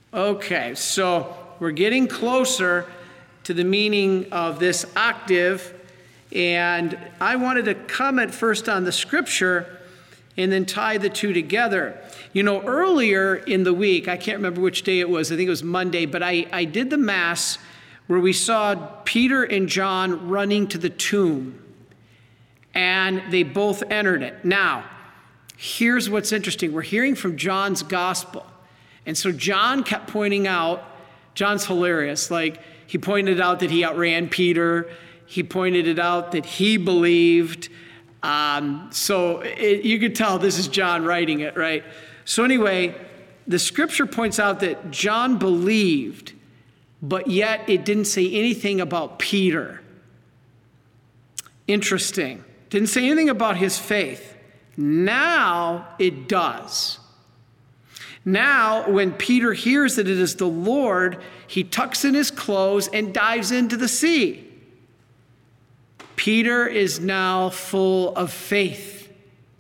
Okay, so we're getting closer to the meaning of this octave, and I wanted to comment first on the scripture and then tie the two together. You know, earlier in the week, I can't remember which day it was, I think it was Monday, but I did the Mass where we saw Peter and John running to the tomb, and they both entered it. Now, here's what's interesting. We're hearing from John's gospel, and so John kept pointing out, John's hilarious, like he pointed out that he outran Peter, he pointed it out that he believed, you could tell this is John writing it, right? So anyway, the scripture points out that John believed, but yet it didn't say anything about Peter. Interesting. Didn't say anything about his faith. Now it does. Now, when Peter hears that it is the Lord, he tucks in his clothes and dives into the sea. Peter is now full of faith.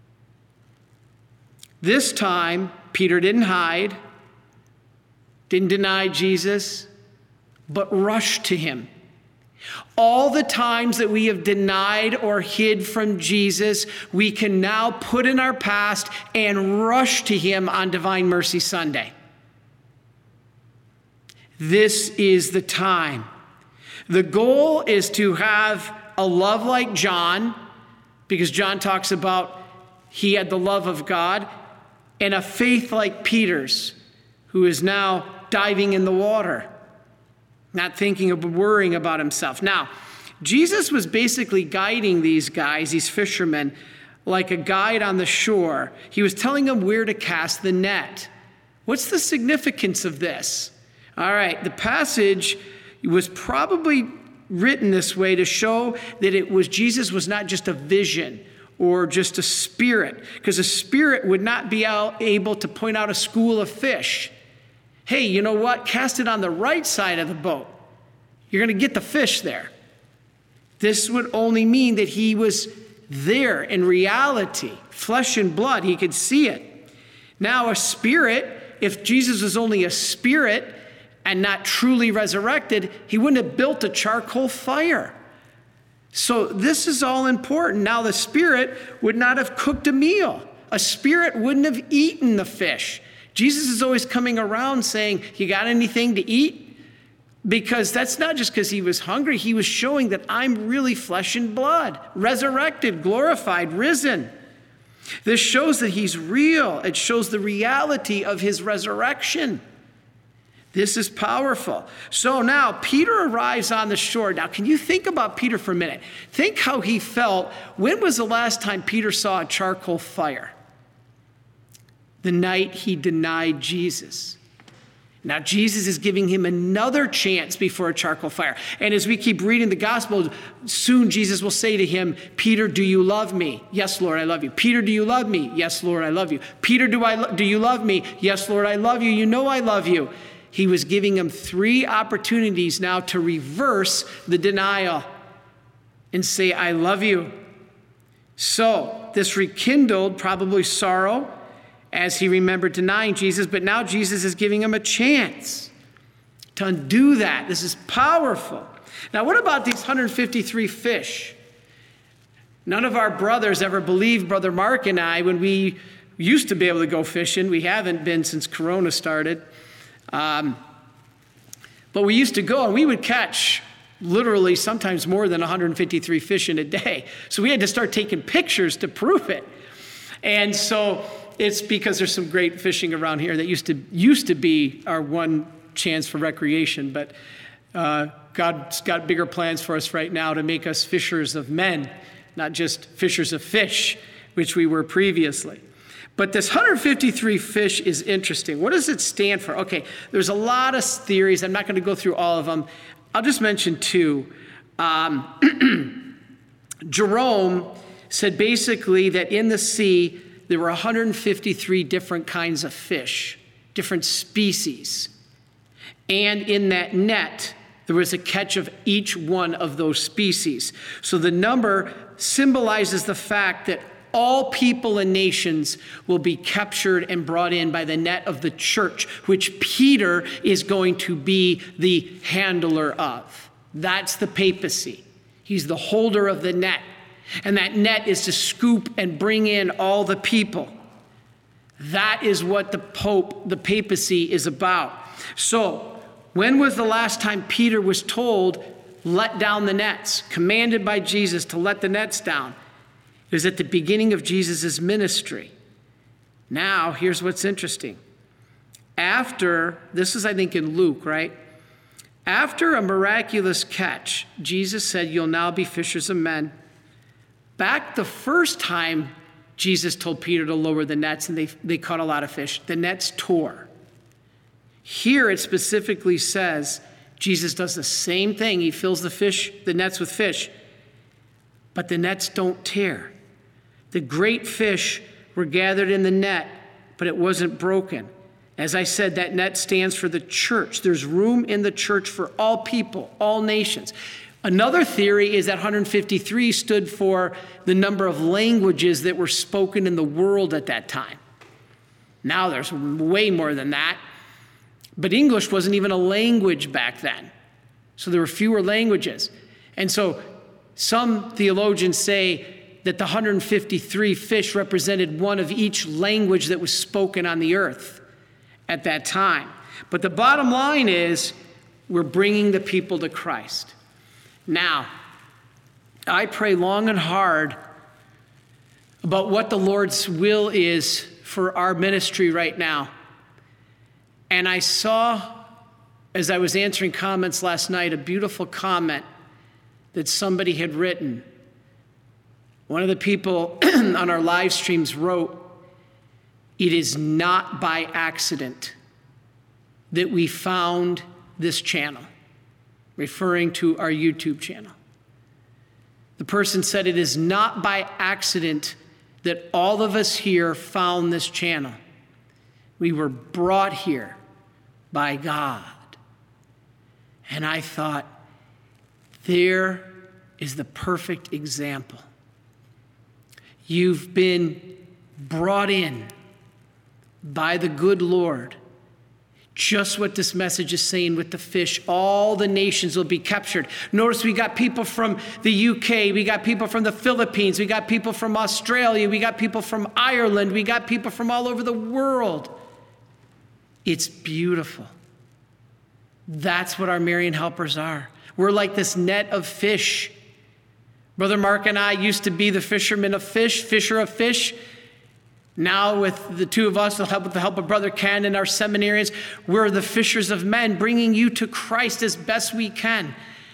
This time, Peter didn't hide, didn't deny Jesus, but rushed to him. All the times that we have denied or hid from Jesus, we can now put in our past and rush to him on Divine Mercy Sunday. This is the time. The goal is to have a love like John, because John talks about he had the love of God, and a faith like Peter's, who is now diving in the water, not thinking of worrying about himself. Now, Jesus was basically guiding these guys, these fishermen, like a guide on the shore. He was telling them where to cast the net. What's the significance of this? All right, the passage was probably written this way to show that Jesus was not just a vision or just a spirit, because a spirit would not be able to point out a school of fish. Hey, you know what? Cast it on the right side of the boat. You're going to get the fish there. This would only mean that he was there in reality, flesh and blood. He could see it. Now, a spirit, if Jesus was only a spirit and not truly resurrected, he wouldn't have built a charcoal fire. So this is all important. Now, the spirit would not have cooked a meal. A spirit wouldn't have eaten the fish. Jesus is always coming around saying, you got anything to eat? Because that's not just because he was hungry. He was showing that I'm really flesh and blood, resurrected, glorified, risen. This shows that he's real. It shows the reality of his resurrection. This is powerful. So now Peter arrives on the shore. Now, can you think about Peter for a minute? Think how he felt. When was the last time Peter saw a charcoal fire? The night he denied Jesus. Now, Jesus is giving him another chance before a charcoal fire. And as we keep reading the gospel, soon Jesus will say to him, Peter, do you love me? Yes, Lord, I love you. Peter, do you love me? Yes, Lord, I love you. Peter, do you love me? Yes, Lord, I love you. You know I love you. He was giving him 3 opportunities now to reverse the denial and say, I love you. So this rekindled probably sorrow as he remembered denying Jesus, but now Jesus is giving him a chance to undo that. This is powerful. Now, what about these 153 fish? None of our brothers ever believed Brother Mark and I when we used to be able to go fishing. We haven't been since Corona started. But we used to go and we would catch literally sometimes more than 153 fish in a day. So we had to start taking pictures to prove it. And so it's because there's some great fishing around here that used to be our one chance for recreation. But God's got bigger plans for us right now to make us fishers of men, not just fishers of fish, which we were previously. But this 153 fish is interesting. What does it stand for? Okay, there's a lot of theories. I'm not going to go through all of them. I'll just mention 2. Jerome said basically that in the sea, there were 153 different kinds of fish, different species. And in that net, there was a catch of each one of those species. So the number symbolizes the fact that all people and nations will be captured and brought in by the net of the church, which Peter is going to be the handler of. That's the papacy. He's the holder of the net. And that net is to scoop and bring in all the people. That is what the papacy is about. So, when was the last time Peter was told, let down the nets, commanded by Jesus to let the nets down? It was at the beginning of Jesus' ministry. Now, here's what's interesting. This is I think in Luke, right? After a miraculous catch, Jesus said, you'll now be fishers of men. Back the first time Jesus told Peter to lower the nets, and they caught a lot of fish, the nets tore. Here it specifically says Jesus does the same thing. He fills the nets with fish, but the nets don't tear. The great fish were gathered in the net, but it wasn't broken. As I said, that net stands for the church. There's room in the church for all people, all nations. Another theory is that 153 stood for the number of languages that were spoken in the world at that time. Now there's way more than that. But English wasn't even a language back then. So there were fewer languages. And so some theologians say that the 153 fish represented one of each language that was spoken on the earth at that time. But the bottom line is we're bringing the people to Christ. Now, I pray long and hard about what the Lord's will is for our ministry right now. And I saw, as I was answering comments last night, a beautiful comment that somebody had written. One of the people on our live streams wrote, "It is not by accident that we found this channel," referring to our YouTube channel. The person said, "It is not by accident that all of us here found this channel. We were brought here by God." And I thought, there is the perfect example. You've been brought in by the good Lord. Just what this message is saying with the fish. All the nations will be captured. Notice we got people from the UK. We got people from the Philippines. We got people from Australia. We got people from Ireland. We got people from all over the world. It's beautiful. That's what our Marian helpers are. We're like this net of fish. Brother Mark and I used to be the fisher of fish. Now with the two of us, with the help of Brother Ken and our seminarians, we're the fishers of men, bringing you to Christ as best we can.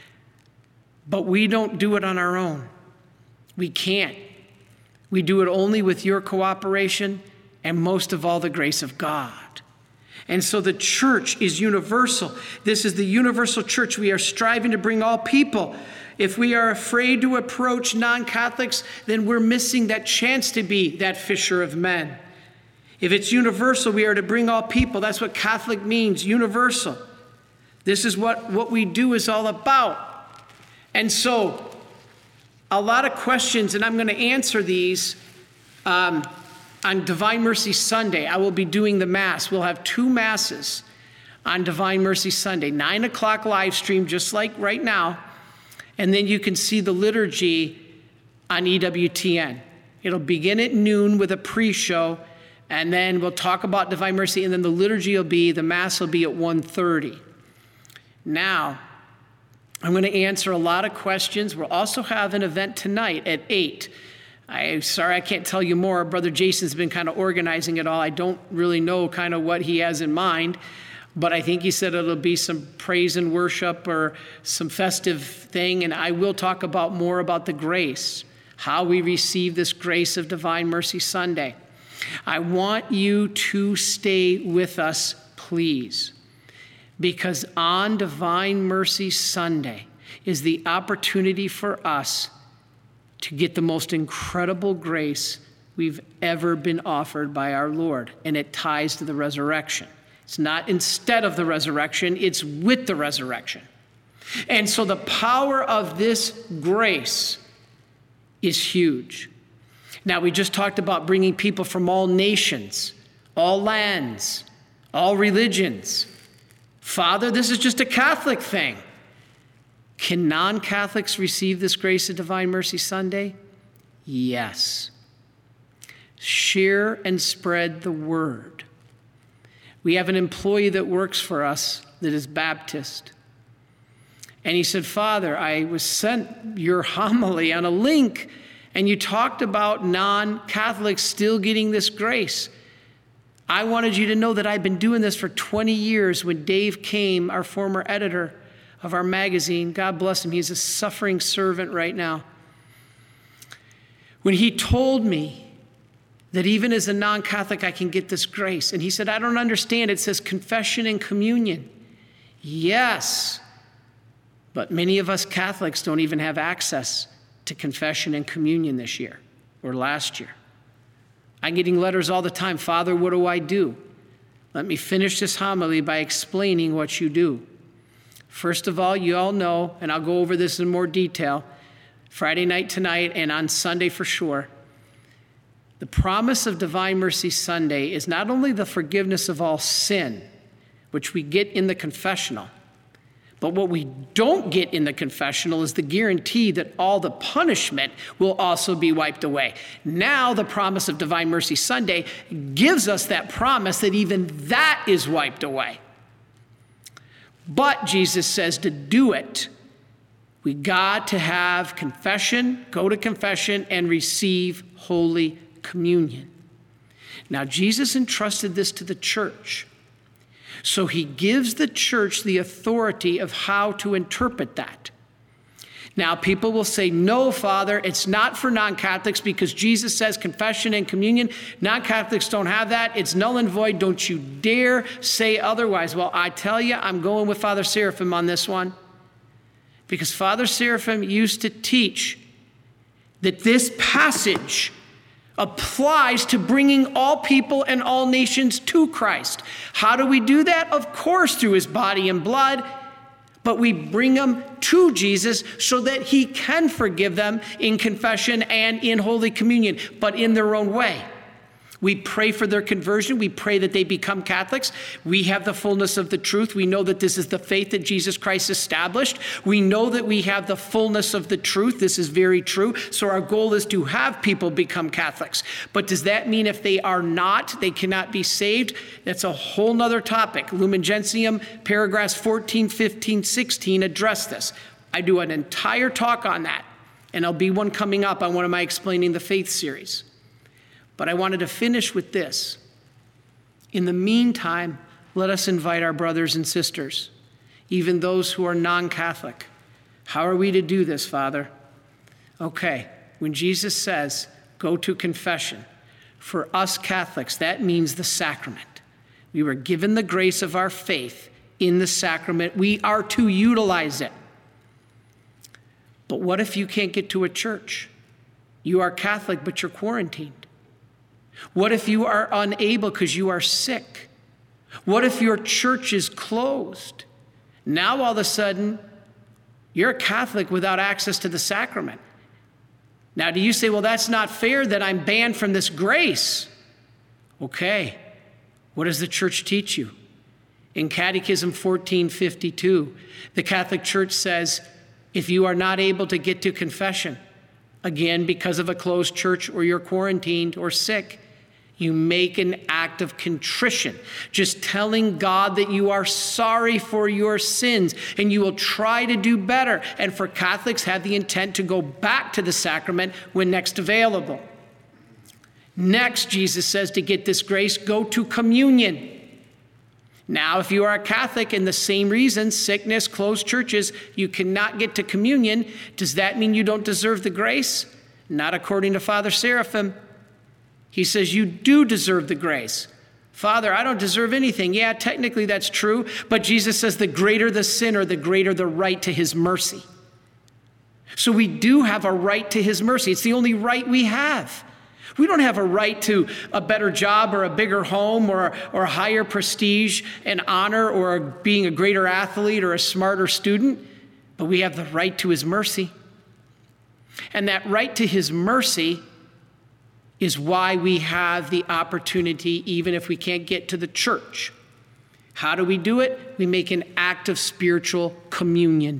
But we don't do it on our own. We can't. We do it only with your cooperation and most of all the grace of God. And so the church is universal. This is the universal church. We are striving to bring all people. If we are afraid to approach non-Catholics, then we're missing that chance to be that fisher of men. If it's universal, we are to bring all people. That's what Catholic means, universal. This is what we do is all about. And so, a lot of questions, and I'm going to answer these on Divine Mercy Sunday. I will be doing the Mass. We'll have 2 Masses on Divine Mercy Sunday, 9 o'clock live stream, just like right now. And then you can see the liturgy on EWTN. It'll begin at noon with a pre-show, and then we'll talk about Divine Mercy, and then the Mass will be at 1:30. Now, I'm going to answer a lot of questions. We'll also have an event tonight at 8. I'm sorry I can't tell you more. Brother Jason's been kind of organizing it all. I don't really know kind of what he has in mind. But I think he said it'll be some praise and worship or some festive thing. And I will talk more about the grace, how we receive this grace of Divine Mercy Sunday. I want you to stay with us, please, because on Divine Mercy Sunday is the opportunity for us to get the most incredible grace we've ever been offered by our Lord. And it ties to the resurrection. It's not instead of the resurrection, it's with the resurrection. And so the power of this grace is huge. Now, we just talked about bringing people from all nations, all lands, all religions. Father, this is just a Catholic thing. Can non-Catholics receive this grace of Divine Mercy Sunday? Yes. Share and spread the word. We have an employee that works for us that is Baptist. And he said, Father, I was sent your homily on a link, and you talked about non-Catholics still getting this grace. I wanted you to know that I've been doing this for 20 years. When Dave came, our former editor of our magazine, God bless him, he's a suffering servant right now. When he told me that even as a non-Catholic I can get this grace, and he said, I don't understand, it says confession and communion. Yes, but many of us Catholics don't even have access to confession and communion this year or last year. I'm getting letters all the time, Father, what do I do? Let me finish this homily by explaining what you do. First of all, you all know, and I'll go over this in more detail, Friday night tonight and on Sunday for sure, the promise of Divine Mercy Sunday is not only the forgiveness of all sin, which we get in the confessional, but what we don't get in the confessional is the guarantee that all the punishment will also be wiped away. Now the promise of Divine Mercy Sunday gives us that promise that even that is wiped away. But Jesus says to do it, we got to have confession, go to confession, and receive Holy Communion. Now, Jesus entrusted this to the church. So he gives the church the authority of how to interpret that. Now, people will say, no, Father, it's not for non-Catholics because Jesus says confession and communion. Non-Catholics don't have that. It's null and void. Don't you dare say otherwise. Well, I tell you, I'm going with Father Seraphim on this one because Father Seraphim used to teach that this passage applies to bringing all people and all nations to Christ. How do we do that? Of course, through his body and blood, but we bring them to Jesus so that he can forgive them in confession and in Holy Communion, but in their own way. We pray for their conversion. We pray that they become Catholics. We have the fullness of the truth. We know that this is the faith that Jesus Christ established. We know that we have the fullness of the truth. This is very true. So our goal is to have people become Catholics. But does that mean if they are not, they cannot be saved? That's a whole nother topic. Lumen Gentium, paragraphs 14, 15, 16 address this. I do an entire talk on that, and there'll be one coming up on one of my Explaining the Faith series. But I wanted to finish with this. In the meantime, let us invite our brothers and sisters, even those who are non-Catholic. How are we to do this, Father? Okay, when Jesus says, go to confession, for us Catholics, that means the sacrament. We were given the grace of our faith in the sacrament. We are to utilize it. But what if you can't get to a church? You are Catholic, but you're quarantined. What if you are unable because you are sick? What if your church is closed? Now all of a sudden, you're a Catholic without access to the sacrament. Now do you say, well, that's not fair that I'm banned from this grace? Okay, what does the church teach you? In Catechism 1452, the Catholic Church says, if you are not able to get to confession, again, because of a closed church or you're quarantined or sick, you make an act of contrition, just telling God that you are sorry for your sins and you will try to do better. And for Catholics, have the intent to go back to the sacrament when next available. Next, Jesus says to get this grace, go to communion. Now, if you are a Catholic and the same reason, sickness, closed churches, you cannot get to communion, does that mean you don't deserve the grace? Not according to Father Seraphim. He says you do deserve the grace. Father, I don't deserve anything. Yeah, technically that's true, but Jesus says the greater the sinner, the greater the right to his mercy. So we do have a right to his mercy. It's the only right we have. We don't have a right to a better job or a bigger home or higher prestige and honor or being a greater athlete or a smarter student, but we have the right to his mercy. And that right to his mercy is why we have the opportunity, even if we can't get to the church. How do we do it? We make an act of spiritual communion.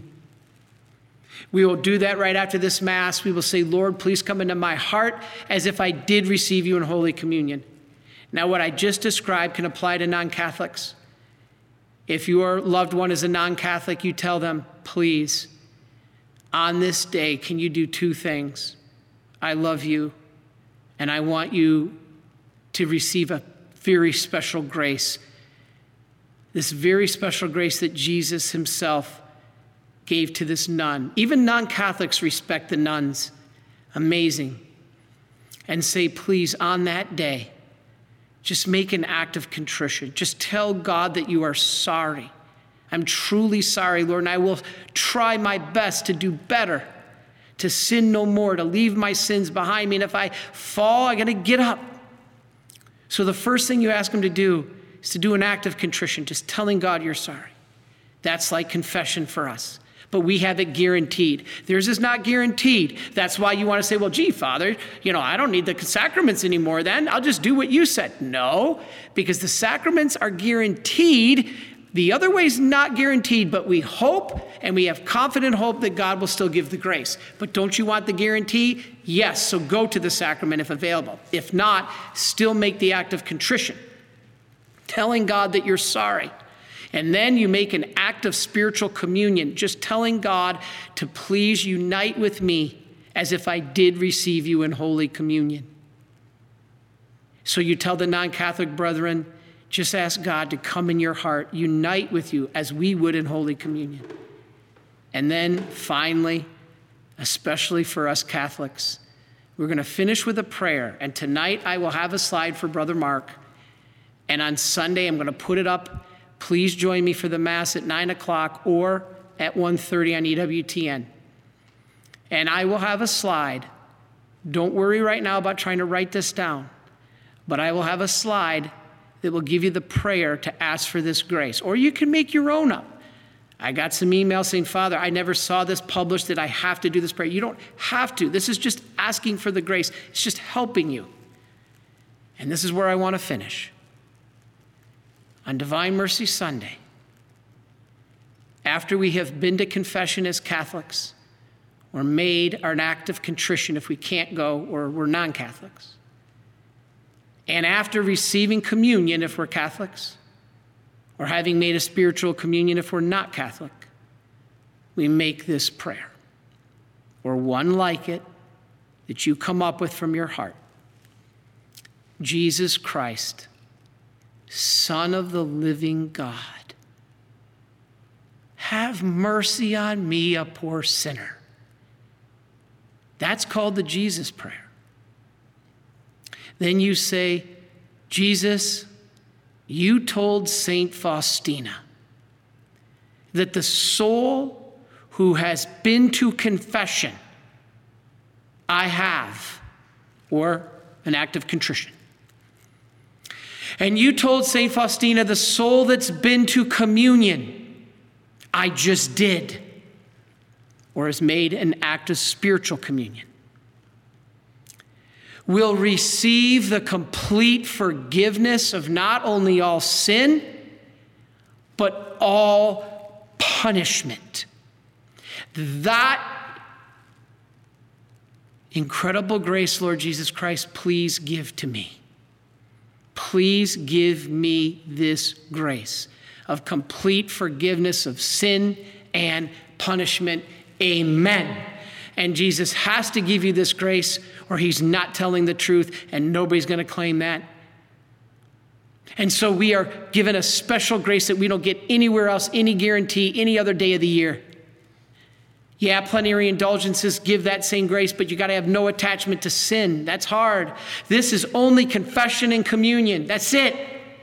We will do that right after this Mass. We will say, Lord, please come into my heart as if I did receive you in Holy Communion. Now, what I just described can apply to non-Catholics. If your loved one is a non-Catholic, you tell them, please, on this day, can you do two things? I love you, and I want you to receive a very special grace. This very special grace that Jesus himself gave to this nun. Even non-Catholics respect the nuns. Amazing. And say, please, on that day, just make an act of contrition. Just tell God that you are sorry. I'm truly sorry, Lord, and I will try my best to do better, to sin no more, to leave my sins behind me. And if I fall, I got to get up. So the first thing you ask him to do is to do an act of contrition, just telling God you're sorry. That's like confession for us. But we have it guaranteed. Theirs is not guaranteed. That's why you want to say, well, gee, Father, I don't need the sacraments anymore then. I'll just do what you said. No, because the sacraments are guaranteed. The other way is not guaranteed, but we hope and we have confident hope that God will still give the grace. But don't you want the guarantee? Yes, so go to the sacrament if available. If not, still make the act of contrition, telling God that you're sorry. And then you make an act of spiritual communion, just telling God to please unite with me as if I did receive you in Holy Communion. So you tell the non-Catholic brethren, just ask God to come in your heart, unite with you as we would in Holy Communion. And then finally, especially for us Catholics, we're going to finish with a prayer. And tonight I will have a slide for Brother Mark. And on Sunday I'm going to put it up. Please join me for the Mass at 9 o'clock or at 1:30 on EWTN. And I will have a slide. Don't worry right now about trying to write this down. But I will have a slide that will give you the prayer to ask for this grace. Or you can make your own up. I got some emails saying, Father, I never saw this published, that I have to do this prayer. You don't have to. This is just asking for the grace. It's just helping you. And this is where I want to finish. On Divine Mercy Sunday, after we have been to confession as Catholics, or made an act of contrition if we can't go or we're non-Catholics, and after receiving communion if we're Catholics, or having made a spiritual communion if we're not Catholic, we make this prayer, or one like it that you come up with from your heart. Jesus Christ, Son of the living God, have mercy on me, a poor sinner. That's called the Jesus prayer. Then you say, Jesus, you told Saint Faustina that the soul who has been to confession, I have, or an act of contrition. And you told St. Faustina, the soul that's been to communion, I just did, or has made an act of spiritual communion, will receive the complete forgiveness of not only all sin, but all punishment. That incredible grace, Lord Jesus Christ, please give to me. Please give me this grace of complete forgiveness of sin and punishment. Amen. And Jesus has to give you this grace, or he's not telling the truth, and nobody's going to claim that. And so we are given a special grace that we don't get anywhere else, any guarantee, any other day of the year. Yeah, plenary indulgences give that same grace, but you got to have no attachment to sin. That's hard. This is only confession and communion. That's it.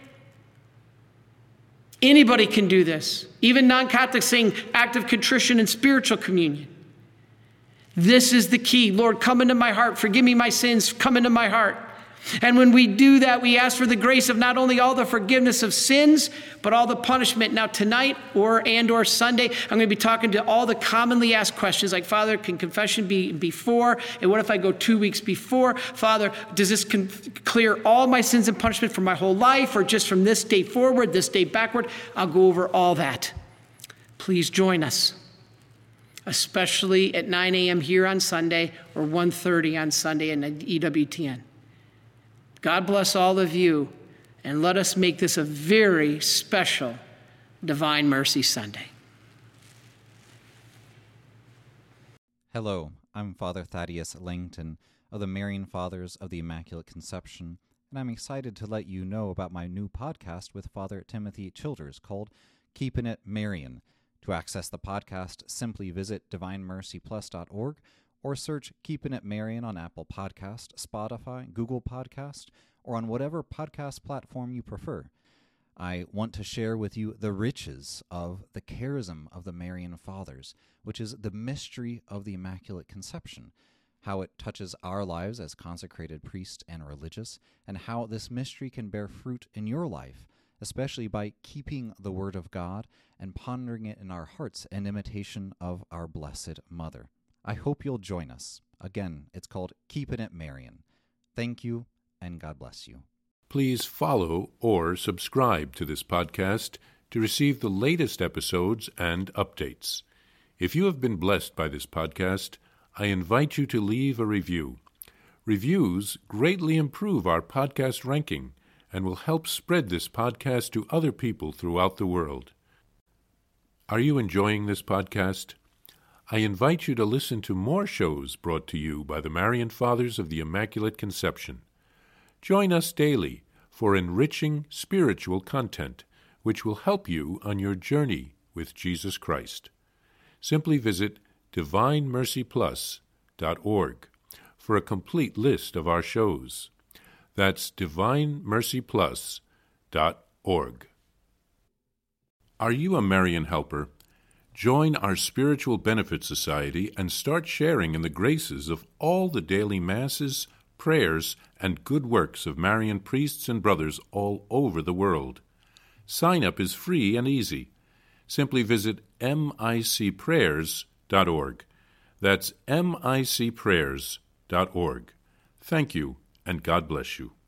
Anybody can do this. Even non-Catholics saying act of contrition and spiritual communion. This is the key. Lord, come into my heart. Forgive me my sins. Come into my heart. And when we do that, we ask for the grace of not only all the forgiveness of sins, but all the punishment. Now tonight or Sunday, I'm going to be talking to all the commonly asked questions like, Father, can confession be before? And what if I go 2 weeks before? Father, does this clear all my sins and punishment for my whole life, or just from this day forward, this day backward? I'll go over all that. Please join us, especially at 9 a.m. here on Sunday or 1:30 on Sunday in EWTN. God bless all of you, and let us make this a very special Divine Mercy Sunday. Hello, I'm Father Thaddeus Langton of the Marian Fathers of the Immaculate Conception, and I'm excited to let you know about my new podcast with Father Timothy Childers called Keeping It Marian. To access the podcast, simply visit divinemercyplus.org or search Keeping It Marian on Apple Podcast, Spotify, Google Podcast, or on whatever podcast platform you prefer. I want to share with you the riches of the charism of the Marian Fathers, which is the mystery of the Immaculate Conception, how it touches our lives as consecrated priests and religious, and how this mystery can bear fruit in your life, especially by keeping the Word of God and pondering it in our hearts in imitation of our Blessed Mother. I hope you'll join us. Again, it's called Keeping It Marian. Thank you, and God bless you. Please follow or subscribe to this podcast to receive the latest episodes and updates. If you have been blessed by this podcast, I invite you to leave a review. Reviews greatly improve our podcast ranking and will help spread this podcast to other people throughout the world. Are you enjoying this podcast? I invite you to listen to more shows brought to you by the Marian Fathers of the Immaculate Conception. Join us daily for enriching spiritual content, which will help you on your journey with Jesus Christ. Simply visit divinemercyplus.org for a complete list of our shows. That's divinemercyplus.org. Are you a Marian helper? Join our Spiritual Benefit Society and start sharing in the graces of all the daily masses, prayers, and good works of Marian priests and brothers all over the world. Sign up is free and easy. Simply visit micprayers.org. That's micprayers.org. Thank you, and God bless you.